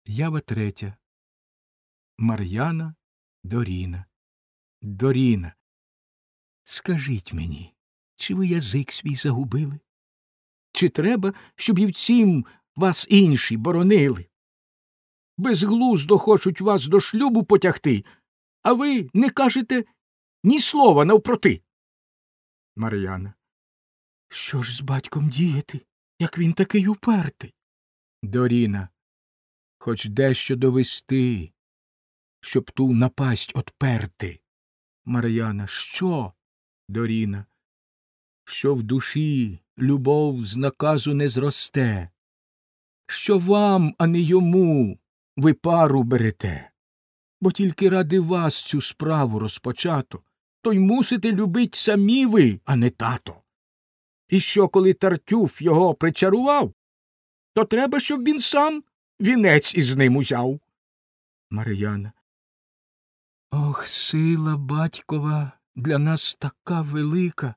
Ява третя. Мар'яна до Ріна. До Ріна. Скажіть мені, чи ви язик свій загубили? Чи треба, щоб і в цім вас інші боронили? Безглуздо хочуть вас до шлюбу потягти, а ви не кажете ні слова навпроти. Мар'яна. Що ж з батьком діяти, як він такий упертий? До Ріна. Хоч дещо довести, щоб ту напасть отперти. Мар'яна. Що? До Ріна. Що в душі любов з наказу не зросте, що вам, а не йому, ви пару берете, бо тільки ради вас цю справу розпочато, то й мусите любить самі ви, а не тато. І що, коли Тартюф його причарував, то треба, щоб він сам вінець із ним узяв. Мар'яна. Ох, сила батькова для нас така велика,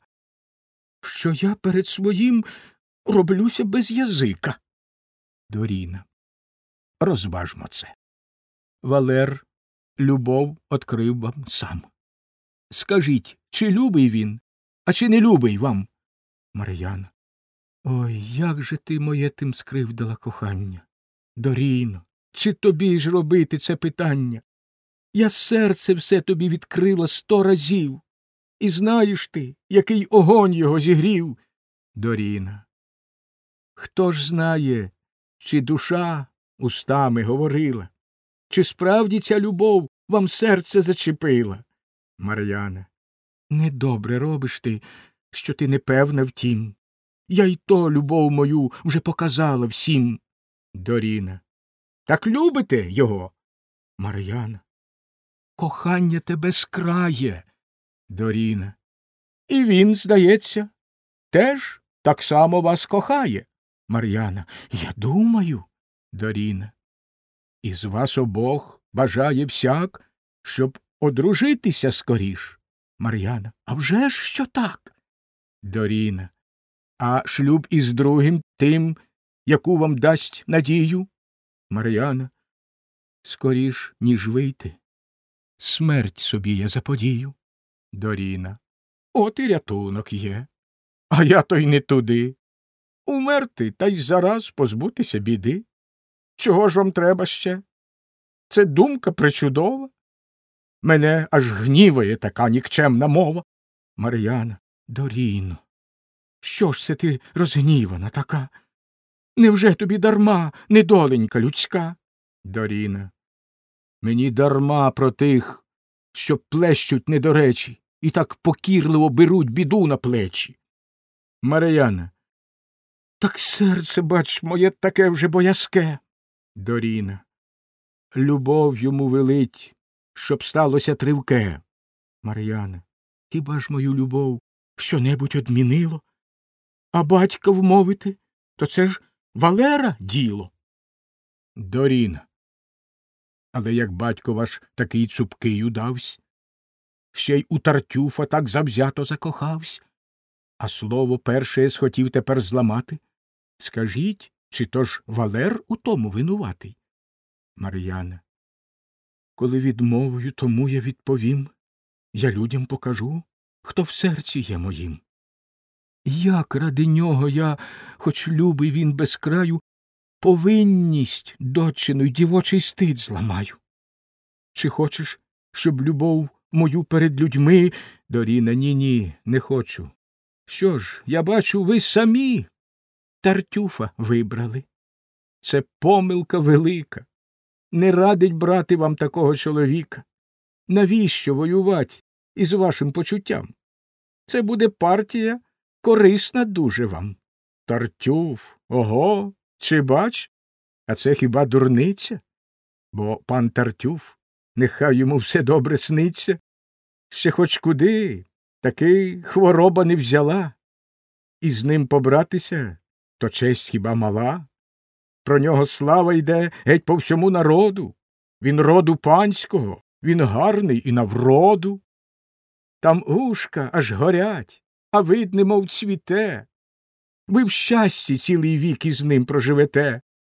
що я перед своїм роблюся без язика. До Ріна. Розважмо це. Валер любов открив вам сам. Скажіть, чи любий він, а чи не любий вам? Мар'яна. Ой, як же ти моє тим скривдила кохання. Доріно, чи тобі ж робити це питання? Я серце все тобі відкрила 100 разів. І знаєш ти, який огонь його зігрів? Доріна. Хто ж знає, чи душа устами говорила, чи справді ця любов вам серце зачепила? Мар'яна. Недобре робиш ти, що ти непевна в тім. Я й то любов мою вже показала всім. Доріна. Так любите його? Мар'яна. Кохання тебе скрає. Доріна. І він, здається, теж так само вас кохає. Мар'яна. Я думаю. Доріна. Із вас обох бажає всяк, щоб одружитися скоріш. Мар'яна. А вже ж що так? Доріна. А шлюб із другим тим, яку вам дасть надію? Мар'яна. Скоріш, ніж вийти, смерть собі я заподію. Доріна. От і рятунок є. А я то й не туди. Умерти та й зараз позбутися біди. Чого ж вам треба ще? Це думка причудова. Мене аж гніває така нікчемна мова. Мар'яна. Доріно, що ж це ти розгнівана така? Невже тобі дарма недоленька людська? Доріна. Мені дарма про тих, що плещуть недоречі і так покірливо беруть біду на плечі. Мар'яна. Так серце, бач, моє таке вже боязке. Доріна. Любов йому велить, щоб сталося тривке. Мар'яна. Хіба ж мою любов що-небудь одмінило? А батька вмовити, то це ж Валера діло. Доріна. Але як батько ваш такий цупкий удавсь, ще й у Тартюфа так завзято закохавсь, а слово перше схотів тепер зламати, скажіть, чи то ж Валер у тому винуватий? Мар'яна. Коли відмовою тому я відповім, я людям покажу, хто в серці є моїм. Як ради нього я, хоч любий він без краю, повинність дочину й дівочий стид зламаю? Чи хочеш, щоб любов мою перед людьми? Доріна. Ні, не хочу. Що ж, я бачу, ви самі Тартюфа вибрали. Це помилка велика. Не радить брати вам такого чоловіка. Навіщо воювати із вашим почуттям? Це буде партія корисна дуже вам. Тартюф, ого, чи бач? А це хіба дурниця? Бо пан Тартюф, нехай йому все добре сниться, ще хоч куди, таки хвороба не взяла. І з ним побратися, то честь хіба мала? Про нього слава йде геть по всьому народу. Він роду панського, він гарний і на вроду. Там ушка аж горять, а вид немов цвіте. Ви в щасті цілий вік із ним проживете.